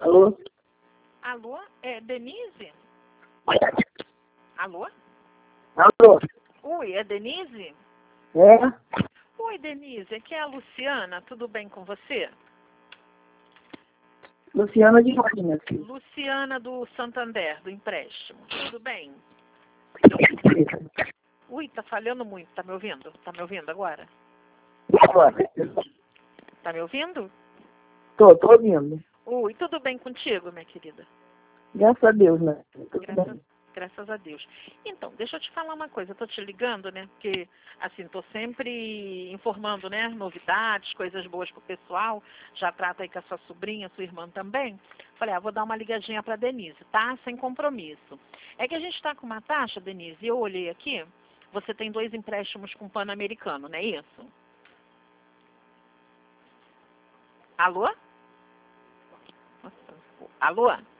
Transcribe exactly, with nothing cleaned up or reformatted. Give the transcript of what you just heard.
Alô? Alô? É Denise? Alô? Alô? Oi, é Denise? É? Oi, Denise, aqui é a Luciana, tudo bem com você? Luciana de onde, minha filha? Luciana do Santander, do empréstimo, tudo bem? Ui, tá falhando muito, tá me ouvindo? Tá me ouvindo agora? Agora. Tá me ouvindo? Tô, tô ouvindo. Oi, tudo bem contigo, minha querida? Graças a Deus, né? Tudo Graças, bem. graças a Deus. Então, deixa eu te falar uma coisa, eu tô te ligando, né? Porque, assim, tô sempre informando, né? Novidades, coisas boas pro pessoal. Já trata aí com a sua sobrinha, sua irmã também. Falei, ah, vou dar uma ligadinha pra Denise, tá? Sem compromisso. É que a gente tá com uma taxa, Denise, e eu olhei aqui, você tem dois empréstimos com o Pan-Americano, não é isso? Alô? Nossa. Alô?